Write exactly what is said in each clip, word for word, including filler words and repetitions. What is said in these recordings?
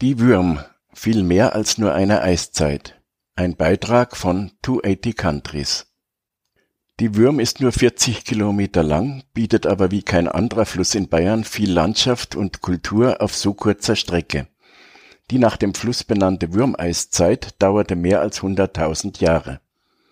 Die Würm, viel mehr als nur eine Eiszeit. Ein Beitrag von zweihundert Countries. Die Würm ist nur vierzig Kilometer lang, bietet aber wie kein anderer Fluss in Bayern viel Landschaft und Kultur auf so kurzer Strecke. Die nach dem Fluss benannte Würmeiszeit dauerte mehr als hunderttausend Jahre.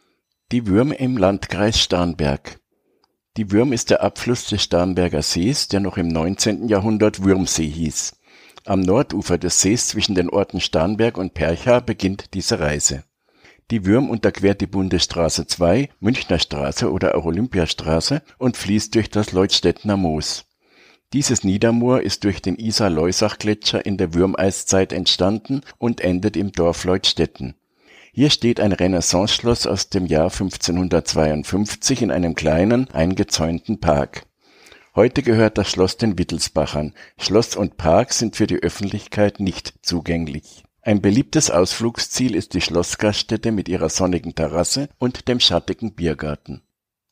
Die Würm im Landkreis Starnberg. Die Würm ist der Abfluss des Starnberger Sees, der noch im neunzehnten Jahrhundert Würmsee hieß. Am Nordufer des Sees zwischen den Orten Starnberg und Percha beginnt diese Reise. Die Würm unterquert die Bundesstraße zwei, Münchner Straße oder auch Olympiastraße und fließt durch das Leutstettener Moos. Dieses Niedermoor ist durch den Isar-Loisach-Gletscher in der Würmeiszeit entstanden und endet im Dorf Leutstetten. Hier steht ein Renaissanceschloss aus dem Jahr fünfzehnhundertzweiundfünfzig in einem kleinen, eingezäunten Park. Heute gehört das Schloss den Wittelsbachern. Schloss und Park sind für die Öffentlichkeit nicht zugänglich. Ein beliebtes Ausflugsziel ist die Schlossgaststätte mit ihrer sonnigen Terrasse und dem schattigen Biergarten.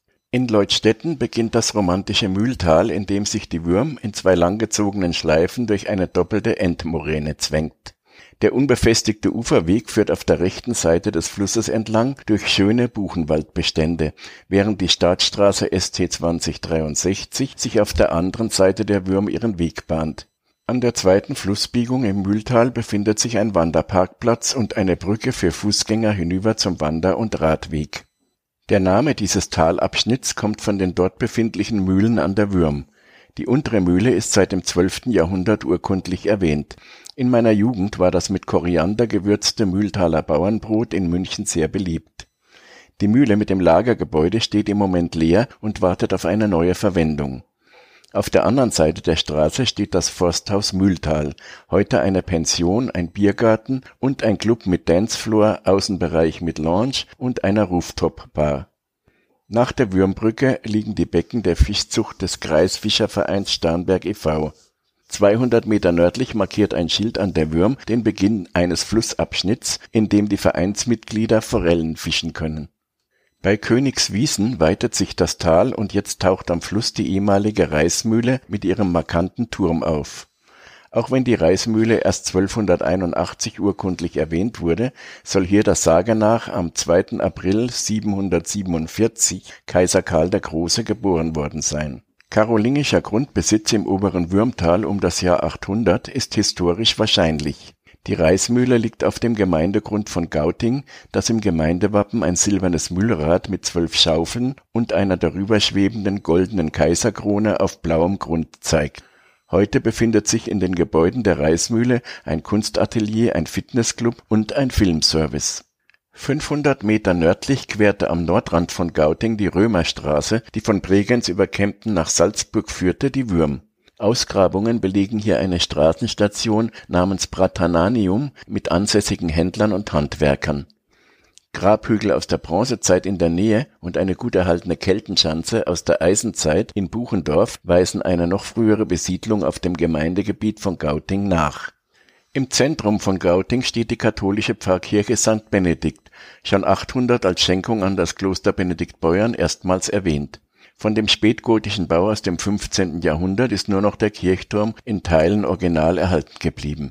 In Leutstetten beginnt das romantische Mühltal, in dem sich die Würm in zwei langgezogenen Schleifen durch eine doppelte Endmoräne zwängt. Der unbefestigte Uferweg führt auf der rechten Seite des Flusses entlang durch schöne Buchenwaldbestände, während die Staatsstraße S T zwanzig dreiundsechzig sich auf der anderen Seite der Würm ihren Weg bahnt. An der zweiten Flussbiegung im Mühltal befindet sich ein Wanderparkplatz und eine Brücke für Fußgänger hinüber zum Wander- und Radweg. Der Name dieses Talabschnitts kommt von den dort befindlichen Mühlen an der Würm. Die untere Mühle ist seit dem zwölften Jahrhundert urkundlich erwähnt. In meiner Jugend war das mit Koriander gewürzte Mühltaler Bauernbrot in München sehr beliebt. Die Mühle mit dem Lagergebäude steht im Moment leer und wartet auf eine neue Verwendung. Auf der anderen Seite der Straße steht das Forsthaus Mühltal, heute eine Pension, ein Biergarten und ein Club mit Dancefloor, Außenbereich mit Lounge und einer Rooftop-Bar. Nach der Würmbrücke liegen die Becken der Fischzucht des Kreisfischervereins Starnberg e V zweihundert Meter nördlich markiert ein Schild an der Würm den Beginn eines Flussabschnitts, in dem die Vereinsmitglieder Forellen fischen können. Bei Königswiesen weitet sich das Tal und jetzt taucht am Fluss die ehemalige Reismühle mit ihrem markanten Turm auf. Auch wenn die Reismühle erst zwölfhunderteinundachtzig urkundlich erwähnt wurde, soll hier der Sage nach am zweiten April siebenhundertsiebenundvierzig Kaiser Karl der Große geboren worden sein. Karolingischer Grundbesitz im oberen Würmtal um das Jahr achthundert ist historisch wahrscheinlich. Die Reismühle liegt auf dem Gemeindegrund von Gauting, das im Gemeindewappen ein silbernes Mühlrad mit zwölf Schaufeln und einer darüber schwebenden goldenen Kaiserkrone auf blauem Grund zeigt. Heute befindet sich in den Gebäuden der Reismühle ein Kunstatelier, ein Fitnessclub und ein Filmservice. fünfhundert Meter nördlich querte am Nordrand von Gauting die Römerstraße, die von Bregenz über Kempten nach Salzburg führte, die Würm. Ausgrabungen belegen hier eine Straßenstation namens Bratananium mit ansässigen Händlern und Handwerkern. Grabhügel aus der Bronzezeit in der Nähe und eine gut erhaltene Keltenschanze aus der Eisenzeit in Buchendorf weisen eine noch frühere Besiedlung auf dem Gemeindegebiet von Gauting nach. Im Zentrum von Gauting steht die katholische Pfarrkirche Sankt Benedikt, schon achthundert als Schenkung an das Kloster Benediktbeuern erstmals erwähnt. Von dem spätgotischen Bau aus dem fünfzehnten Jahrhundert ist nur noch der Kirchturm in Teilen original erhalten geblieben.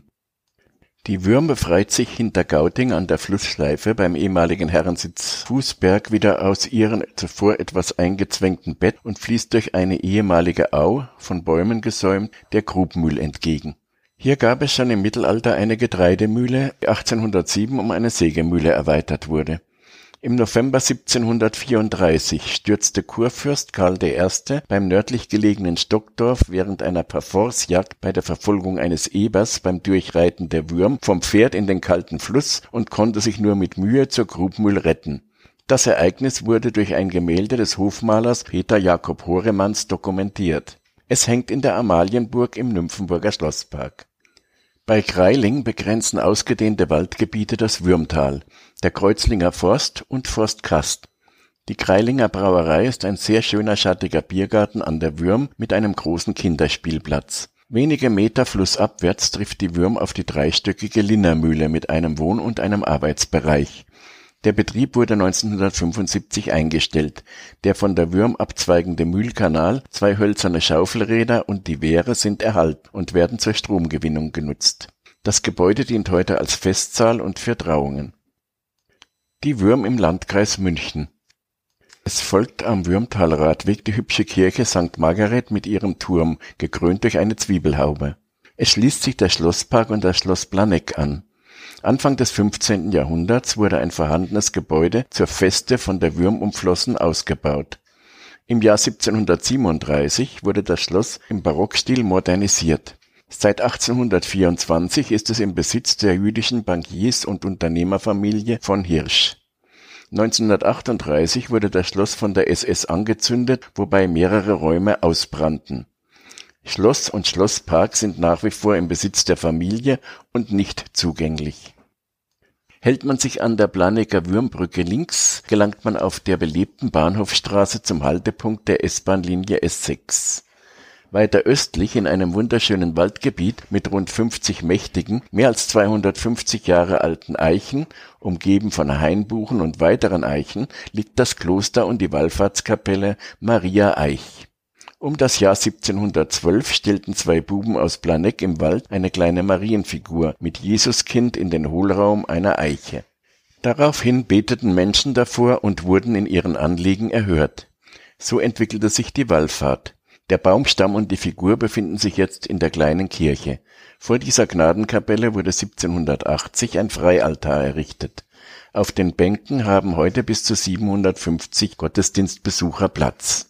Die Würm befreit sich hinter Gauting an der Flussschleife beim ehemaligen Herrensitz Fußberg wieder aus ihrem zuvor etwas eingezwängten Bett und fließt durch eine ehemalige Au, von Bäumen gesäumt, der Grubmühl entgegen. Hier gab es schon im Mittelalter eine Getreidemühle, die achtzehnhundertsieben um eine Sägemühle erweitert wurde. Im November siebzehnhundertvierunddreißig stürzte Kurfürst Karl der Erste beim nördlich gelegenen Stockdorf während einer Parforcejagd bei der Verfolgung eines Ebers beim Durchreiten der Würm vom Pferd in den kalten Fluss und konnte sich nur mit Mühe zur Grubmühl retten. Das Ereignis wurde durch ein Gemälde des Hofmalers Peter Jakob Horemanns dokumentiert. Es hängt in der Amalienburg im Nymphenburger Schlosspark. Bei Greiling begrenzen ausgedehnte Waldgebiete das Würmtal, der Kreuzlinger Forst und Forst Kast. Die Greilinger Brauerei ist ein sehr schöner schattiger Biergarten an der Würm mit einem großen Kinderspielplatz. Wenige Meter flussabwärts trifft die Würm auf die dreistöckige Linnermühle mit einem Wohn- und einem Arbeitsbereich. Der Betrieb wurde neunzehnhundertfünfundsiebzig eingestellt. Der von der Würm abzweigende Mühlkanal, zwei hölzerne Schaufelräder und die Wehre sind erhalten und werden zur Stromgewinnung genutzt. Das Gebäude dient heute als Festsaal und für Trauungen. Die Würm im Landkreis München. Es folgt am Würmtalradweg die hübsche Kirche Sankt Margaret mit ihrem Turm, gekrönt durch eine Zwiebelhaube. Es schließt sich der Schlosspark und das Schloss Planegg an. Anfang des fünfzehnten Jahrhunderts wurde ein vorhandenes Gebäude zur Feste von der Würm umflossen ausgebaut. Im Jahr siebzehnhundertsiebenunddreißig wurde das Schloss im Barockstil modernisiert. Seit achtzehnhundertvierundzwanzig ist es im Besitz der jüdischen Bankiers- und Unternehmerfamilie von Hirsch. neunzehnhundertachtunddreißig wurde das Schloss von der S S angezündet, wobei mehrere Räume ausbrannten. Schloss und Schlosspark sind nach wie vor im Besitz der Familie und nicht zugänglich. Hält man sich an der Planegger Würmbrücke links, gelangt man auf der belebten Bahnhofstraße zum Haltepunkt der S-Bahn-Linie S sechs. Weiter östlich in einem wunderschönen Waldgebiet mit rund fünfzig mächtigen, mehr als zweihundertfünfzig Jahre alten Eichen, umgeben von Hainbuchen und weiteren Eichen, liegt das Kloster und die Wallfahrtskapelle Maria Eich. Um das Jahr siebzehnhundertzwölf stellten zwei Buben aus Planegg im Wald eine kleine Marienfigur mit Jesuskind in den Hohlraum einer Eiche. Daraufhin beteten Menschen davor und wurden in ihren Anliegen erhört. So entwickelte sich die Wallfahrt. Der Baumstamm und die Figur befinden sich jetzt in der kleinen Kirche. Vor dieser Gnadenkapelle wurde siebzehnhundertachtzig ein Freialtar errichtet. Auf den Bänken haben heute bis zu siebenhundertfünfzig Gottesdienstbesucher Platz.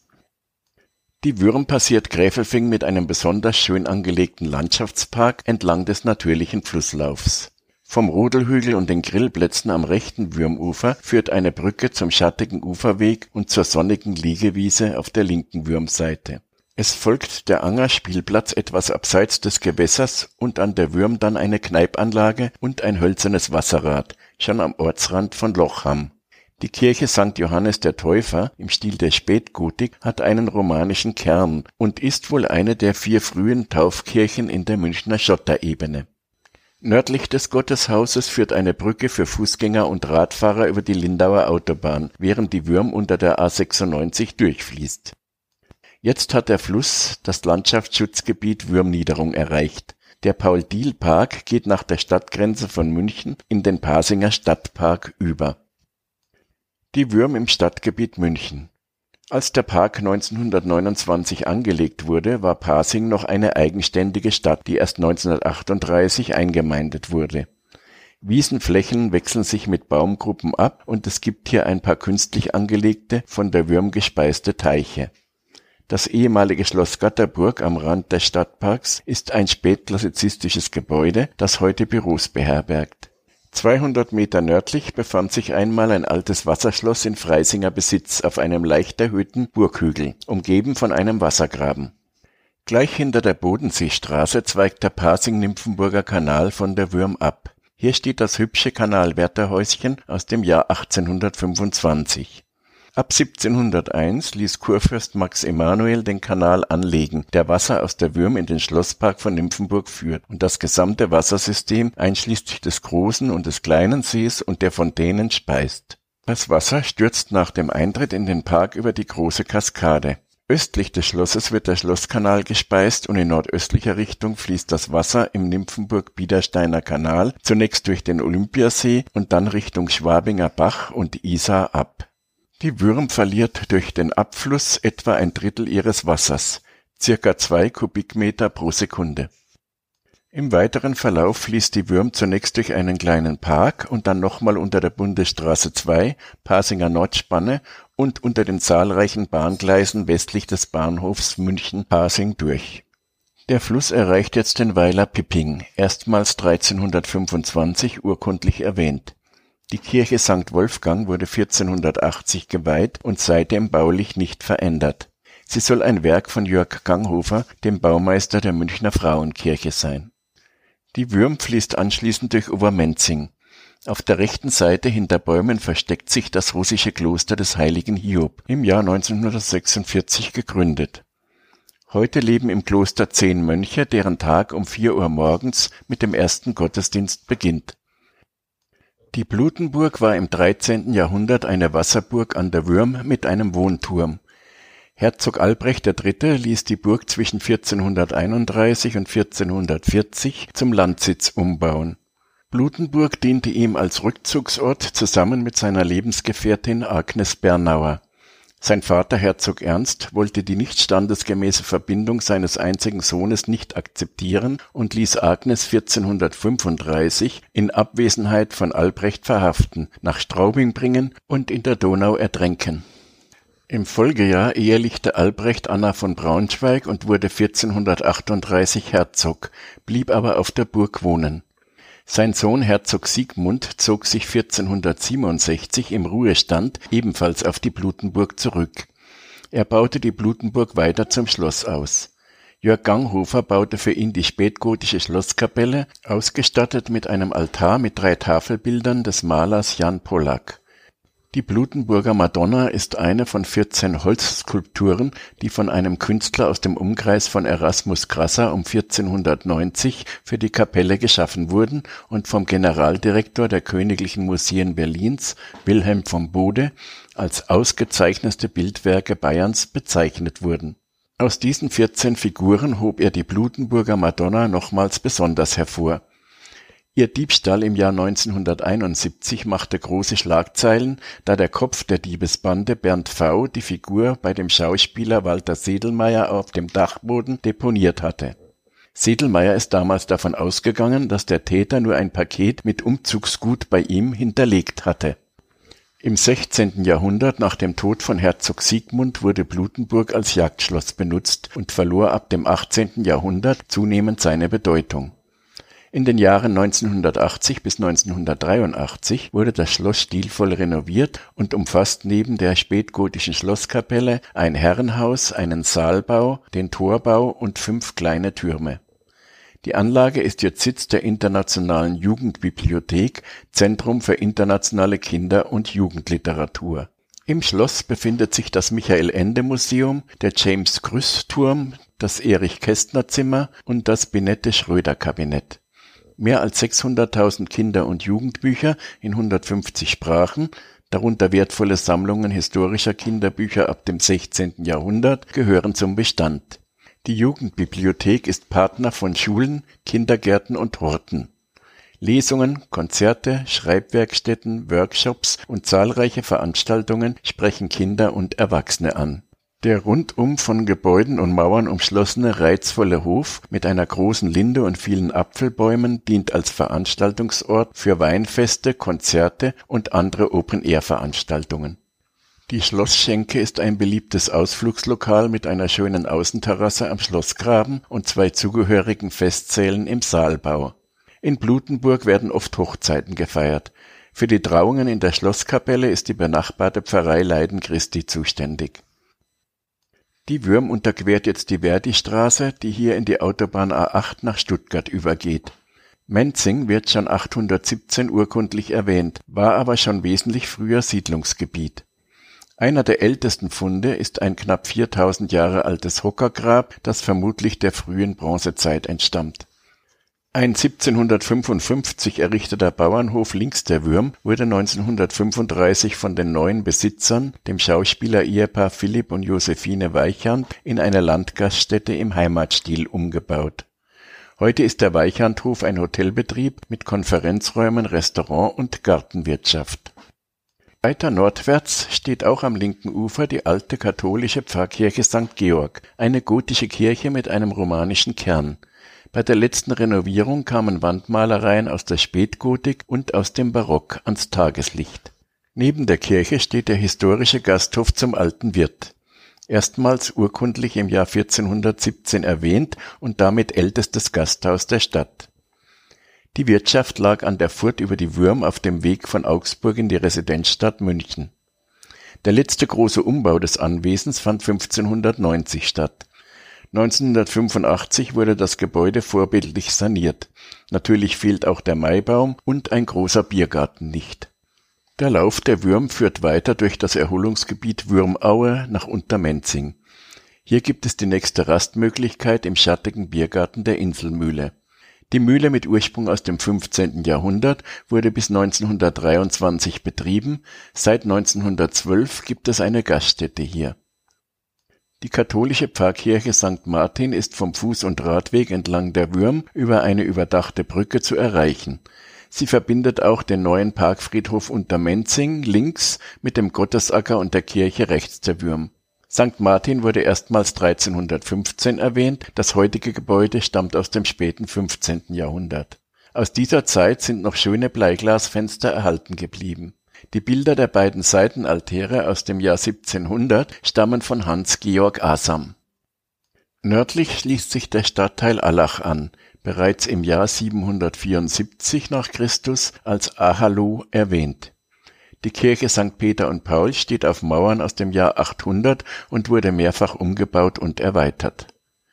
Die Würm passiert Gräfelfing mit einem besonders schön angelegten Landschaftspark entlang des natürlichen Flusslaufs. Vom Rodelhügel und den Grillplätzen am rechten Würmufer führt eine Brücke zum schattigen Uferweg und zur sonnigen Liegewiese auf der linken Würmseite. Es folgt der Anger-Spielplatz etwas abseits des Gewässers und an der Würm dann eine Kneipanlage und ein hölzernes Wasserrad, schon am Ortsrand von Lochham. Die Kirche Sankt Johannes der Täufer im Stil der Spätgotik hat einen romanischen Kern und ist wohl eine der vier frühen Taufkirchen in der Münchner Schotterebene. Nördlich des Gotteshauses führt eine Brücke für Fußgänger und Radfahrer über die Lindauer Autobahn, während die Würm unter der A sechsundneunzig durchfließt. Jetzt hat der Fluss das Landschaftsschutzgebiet Würmniederung erreicht. Der Paul-Diehl-Park geht nach der Stadtgrenze von München in den Pasinger Stadtpark über. Die Würm im Stadtgebiet München. Als der Park neunzehnhundertneunundzwanzig angelegt wurde, war Pasing noch eine eigenständige Stadt, die erst neunzehnhundertachtunddreißig eingemeindet wurde. Wiesenflächen wechseln sich mit Baumgruppen ab und es gibt hier ein paar künstlich angelegte, von der Würm gespeiste Teiche. Das ehemalige Schloss Gatterburg am Rand des Stadtparks ist ein spätklassizistisches Gebäude, das heute Büros beherbergt. zweihundert Meter nördlich befand sich einmal ein altes Wasserschloss in Freisinger Besitz auf einem leicht erhöhten Burghügel, umgeben von einem Wassergraben. Gleich hinter der Bodenseestraße zweigt der Pasing-Nymphenburger Kanal von der Würm ab. Hier steht das hübsche Kanalwärterhäuschen aus dem Jahr achtzehnhundertfünfundzwanzig. Ab siebzehnhunderteins ließ Kurfürst Max Emanuel den Kanal anlegen, der Wasser aus der Würm in den Schlosspark von Nymphenburg führt und das gesamte Wassersystem einschließlich des großen und des kleinen Sees und der Fontänen speist. Das Wasser stürzt nach dem Eintritt in den Park über die große Kaskade. Östlich des Schlosses wird der Schlosskanal gespeist und in nordöstlicher Richtung fließt das Wasser im Nymphenburg-Biedersteiner Kanal zunächst durch den Olympiasee und dann Richtung Schwabinger Bach und Isar ab. Die Würm verliert durch den Abfluss etwa ein Drittel ihres Wassers, circa zwei Kubikmeter pro Sekunde. Im weiteren Verlauf fließt die Würm zunächst durch einen kleinen Park und dann nochmal unter der Bundesstraße zwei, Pasinger Nordspanne und unter den zahlreichen Bahngleisen westlich des Bahnhofs München-Pasing durch. Der Fluss erreicht jetzt den Weiler Pipping, erstmals dreizehnhundertfünfundzwanzig urkundlich erwähnt. Die Kirche Sankt Wolfgang wurde vierzehnhundertachtzig geweiht und seitdem baulich nicht verändert. Sie soll ein Werk von Jörg Ganghofer, dem Baumeister der Münchner Frauenkirche, sein. Die Würm fließt anschließend durch Obermenzing. Auf der rechten Seite hinter Bäumen versteckt sich das russische Kloster des heiligen Hiob, im Jahr neunzehnhundertsechsundvierzig gegründet. Heute leben im Kloster zehn Mönche, deren Tag um vier Uhr morgens mit dem ersten Gottesdienst beginnt. Die Blutenburg war im dreizehnten Jahrhundert eine Wasserburg an der Würm mit einem Wohnturm. Herzog Albrecht der Dritte ließ die Burg zwischen vierzehnhunderteinunddreißig und vierzehnhundertvierzig zum Landsitz umbauen. Blutenburg diente ihm als Rückzugsort zusammen mit seiner Lebensgefährtin Agnes Bernauer. Sein Vater Herzog Ernst wollte die nicht standesgemäße Verbindung seines einzigen Sohnes nicht akzeptieren und ließ Agnes vierzehnhundertfünfunddreißig in Abwesenheit von Albrecht verhaften, nach Straubing bringen und in der Donau ertränken. Im Folgejahr ehelichte Albrecht Anna von Braunschweig und wurde vierzehnhundertachtunddreißig Herzog, blieb aber auf der Burg wohnen. Sein Sohn Herzog Siegmund zog sich vierzehnhundertsiebenundsechzig im Ruhestand ebenfalls auf die Blutenburg zurück. Er baute die Blutenburg weiter zum Schloss aus. Jörg Ganghofer baute für ihn die spätgotische Schlosskapelle, ausgestattet mit einem Altar mit drei Tafelbildern des Malers Jan Pollack. Die Blutenburger Madonna ist eine von vierzehn Holzskulpturen, die von einem Künstler aus dem Umkreis von Erasmus Grasser um vierzehnhundertneunzig für die Kapelle geschaffen wurden und vom Generaldirektor der Königlichen Museen Berlins, Wilhelm von Bode, als ausgezeichnete Bildwerke Bayerns bezeichnet wurden. Aus diesen vierzehn Figuren hob er die Blutenburger Madonna nochmals besonders hervor. Ihr Diebstahl im Jahr neunzehnhunderteinundsiebzig machte große Schlagzeilen, da der Kopf der Diebesbande Bernd V. die Figur bei dem Schauspieler Walter Sedlmayr auf dem Dachboden deponiert hatte. Sedlmayr ist damals davon ausgegangen, dass der Täter nur ein Paket mit Umzugsgut bei ihm hinterlegt hatte. Im sechzehnten Jahrhundert, nach dem Tod von Herzog Siegmund, wurde Blutenburg als Jagdschloss benutzt und verlor ab dem achtzehnten Jahrhundert zunehmend seine Bedeutung. In den Jahren neunzehnhundertachtzig bis neunzehnhundertdreiundachtzig wurde das Schloss stilvoll renoviert und umfasst neben der spätgotischen Schlosskapelle ein Herrenhaus, einen Saalbau, den Torbau und fünf kleine Türme. Die Anlage ist jetzt Sitz der Internationalen Jugendbibliothek, Zentrum für internationale Kinder- und Jugendliteratur. Im Schloss befindet sich das Michael-Ende-Museum, der James-Krüss-Turm, das Erich-Kästner-Zimmer und das Binette-Schröder-Kabinett. Mehr als sechshunderttausend Kinder- und Jugendbücher in hundertfünfzig Sprachen, darunter wertvolle Sammlungen historischer Kinderbücher ab dem sechzehnten Jahrhundert, gehören zum Bestand. Die Jugendbibliothek ist Partner von Schulen, Kindergärten und Horten. Lesungen, Konzerte, Schreibwerkstätten, Workshops und zahlreiche Veranstaltungen sprechen Kinder und Erwachsene an. Der rundum von Gebäuden und Mauern umschlossene, reizvolle Hof mit einer großen Linde und vielen Apfelbäumen dient als Veranstaltungsort für Weinfeste, Konzerte und andere Open-Air-Veranstaltungen. Die Schlossschenke ist ein beliebtes Ausflugslokal mit einer schönen Außenterrasse am Schlossgraben und zwei zugehörigen Festsälen im Saalbau. In Blutenburg werden oft Hochzeiten gefeiert. Für die Trauungen in der Schlosskapelle ist die benachbarte Pfarrei Leiden Christi zuständig. Die Würm unterquert jetzt die Verdistraße, die hier in die Autobahn A acht nach Stuttgart übergeht. Menzing wird schon achthundertsiebzehn urkundlich erwähnt, war aber schon wesentlich früher Siedlungsgebiet. Einer der ältesten Funde ist ein knapp viertausend Jahre altes Hockergrab, das vermutlich der frühen Bronzezeit entstammt. Ein siebzehnhundertfünfundfünfzig errichteter Bauernhof links der Würm wurde neunzehnhundertfünfunddreißig von den neuen Besitzern, dem Schauspieler-Ehepaar Philipp und Josephine Weichand, in eine Landgaststätte im Heimatstil umgebaut. Heute ist der Weichand-Hof ein Hotelbetrieb mit Konferenzräumen, Restaurant und Gartenwirtschaft. Weiter nordwärts steht auch am linken Ufer die alte katholische Pfarrkirche Sankt Georg, eine gotische Kirche mit einem romanischen Kern. Bei der letzten Renovierung kamen Wandmalereien aus der Spätgotik und aus dem Barock ans Tageslicht. Neben der Kirche steht der historische Gasthof zum Alten Wirt. Erstmals urkundlich im Jahr vierzehnhundertsiebzehn erwähnt und damit ältestes Gasthaus der Stadt. Die Wirtschaft lag an der Furt über die Würm auf dem Weg von Augsburg in die Residenzstadt München. Der letzte große Umbau des Anwesens fand fünfzehnhundertneunzig statt. neunzehnhundertfünfundachtzig wurde das Gebäude vorbildlich saniert. Natürlich fehlt auch der Maibaum und ein großer Biergarten nicht. Der Lauf der Würm führt weiter durch das Erholungsgebiet Würmaue nach Untermenzing. Hier gibt es die nächste Rastmöglichkeit im schattigen Biergarten der Inselmühle. Die Mühle mit Ursprung aus dem fünfzehnten Jahrhundert wurde bis neunzehnhundertdreiundzwanzig betrieben, seit neunzehnhundertzwölf gibt es eine Gaststätte hier. Die katholische Pfarrkirche Sankt Martin ist vom Fuß- und Radweg entlang der Würm über eine überdachte Brücke zu erreichen. Sie verbindet auch den neuen Parkfriedhof Untermenzing links mit dem Gottesacker und der Kirche rechts der Würm. Sankt Martin wurde erstmals dreizehnhundertfünfzehn erwähnt, das heutige Gebäude stammt aus dem späten fünfzehnten Jahrhundert. Aus dieser Zeit sind noch schöne Bleiglasfenster erhalten geblieben. Die Bilder der beiden Seitenaltäre aus dem Jahr siebzehnhundert stammen von Hans Georg Asam. Nördlich schließt sich der Stadtteil Allach an, bereits im Jahr siebenhundertvierundsiebzig nach Christus als Ahalow erwähnt. Die Kirche Sankt Peter und Paul steht auf Mauern aus dem Jahr achthundert und wurde mehrfach umgebaut und erweitert.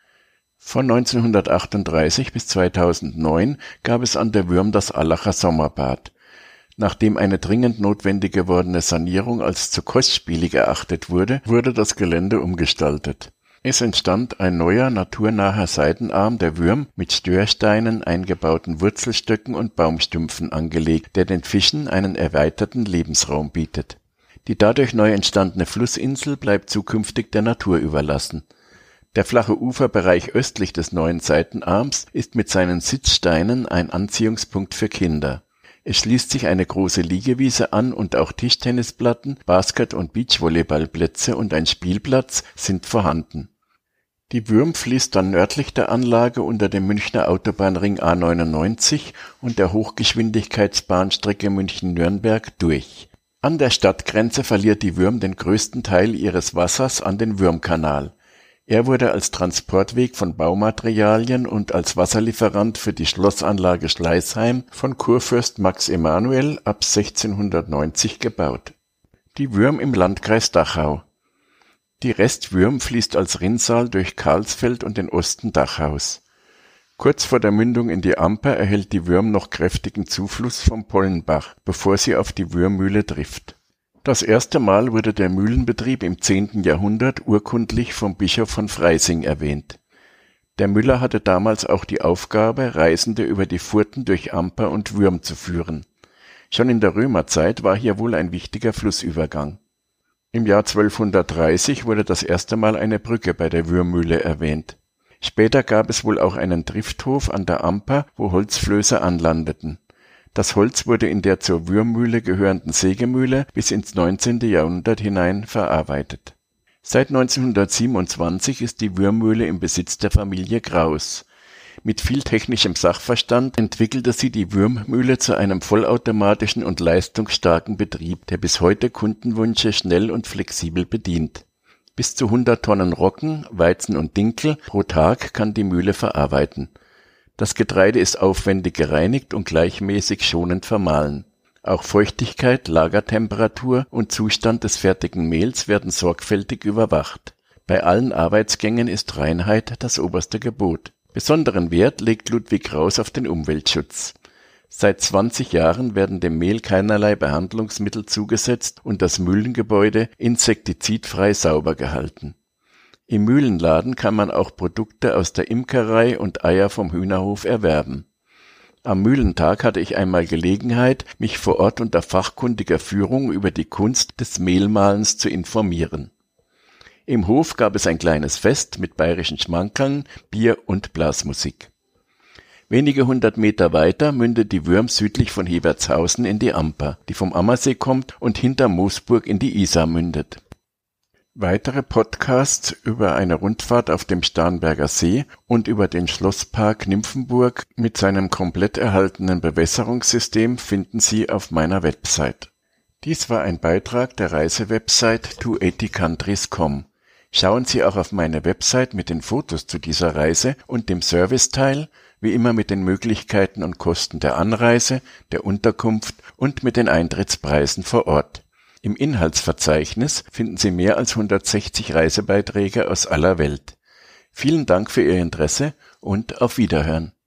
Von neunzehnhundertachtunddreißig bis zweitausendneun gab es an der Würm das Allacher Sommerbad. Nachdem eine dringend notwendig gewordene Sanierung als zu kostspielig erachtet wurde, wurde das Gelände umgestaltet. Es entstand ein neuer, naturnaher Seitenarm der Würm mit Störsteinen, eingebauten Wurzelstöcken und Baumstümpfen angelegt, der den Fischen einen erweiterten Lebensraum bietet. Die dadurch neu entstandene Flussinsel bleibt zukünftig der Natur überlassen. Der flache Uferbereich östlich des neuen Seitenarms ist mit seinen Sitzsteinen ein Anziehungspunkt für Kinder. Es schließt sich eine große Liegewiese an und auch Tischtennisplatten, Basket- und Beachvolleyballplätze und ein Spielplatz sind vorhanden. Die Würm fließt dann nördlich der Anlage unter dem Münchner Autobahnring A neunundneunzig und der Hochgeschwindigkeitsbahnstrecke München-Nürnberg durch. An der Stadtgrenze verliert die Würm den größten Teil ihres Wassers an den Würmkanal. Er wurde als Transportweg von Baumaterialien und als Wasserlieferant für die Schlossanlage Schleißheim von Kurfürst Max Emanuel ab sechzehnhundertneunzig gebaut. Die Würm im Landkreis Dachau. Die Restwürm fließt als Rinnsal durch Karlsfeld und den Osten Dachaus. Kurz vor der Mündung in die Amper erhält die Würm noch kräftigen Zufluss vom Pollenbach, bevor sie auf die Würmmühle trifft. Das erste Mal wurde der Mühlenbetrieb im zehnten Jahrhundert urkundlich vom Bischof von Freising erwähnt. Der Müller hatte damals auch die Aufgabe, Reisende über die Furten durch Amper und Würm zu führen. Schon in der Römerzeit war hier wohl ein wichtiger Flussübergang. Im Jahr zwölfhundertdreißig wurde das erste Mal eine Brücke bei der Würmmühle erwähnt. Später gab es wohl auch einen Trifthof an der Amper, wo Holzflöße anlandeten. Das Holz wurde in der zur Würmmühle gehörenden Sägemühle bis ins neunzehnte Jahrhundert hinein verarbeitet. Seit neunzehnhundertsiebenundzwanzig ist die Würmmühle im Besitz der Familie Kraus. Mit viel technischem Sachverstand entwickelte sie die Würmmühle zu einem vollautomatischen und leistungsstarken Betrieb, der bis heute Kundenwünsche schnell und flexibel bedient. Bis zu hundert Tonnen Roggen, Weizen und Dinkel pro Tag kann die Mühle verarbeiten. Das Getreide ist aufwendig gereinigt und gleichmäßig schonend vermahlen. Auch Feuchtigkeit, Lagertemperatur und Zustand des fertigen Mehls werden sorgfältig überwacht. Bei allen Arbeitsgängen ist Reinheit das oberste Gebot. Besonderen Wert legt Ludwig Kraus auf den Umweltschutz. Seit zwanzig Jahren werden dem Mehl keinerlei Behandlungsmittel zugesetzt und das Mühlengebäude insektizidfrei sauber gehalten. Im Mühlenladen kann man auch Produkte aus der Imkerei und Eier vom Hühnerhof erwerben. Am Mühlentag hatte ich einmal Gelegenheit, mich vor Ort unter fachkundiger Führung über die Kunst des Mehlmahlens zu informieren. Im Hof gab es ein kleines Fest mit bayerischen Schmankerln, Bier und Blasmusik. Wenige hundert Meter weiter mündet die Würm südlich von Hebertshausen in die Amper, die vom Ammersee kommt und hinter Moosburg in die Isar mündet. Weitere Podcasts über eine Rundfahrt auf dem Starnberger See und über den Schlosspark Nymphenburg mit seinem komplett erhaltenen Bewässerungssystem finden Sie auf meiner Website. Dies war ein Beitrag der Reisewebsite zweihundert countries punkt com. Schauen Sie auch auf meine Website mit den Fotos zu dieser Reise und dem Serviceteil, wie immer mit den Möglichkeiten und Kosten der Anreise, der Unterkunft und mit den Eintrittspreisen vor Ort. Im Inhaltsverzeichnis finden Sie mehr als hundertsechzig Reisebeiträge aus aller Welt. Vielen Dank für Ihr Interesse und auf Wiederhören.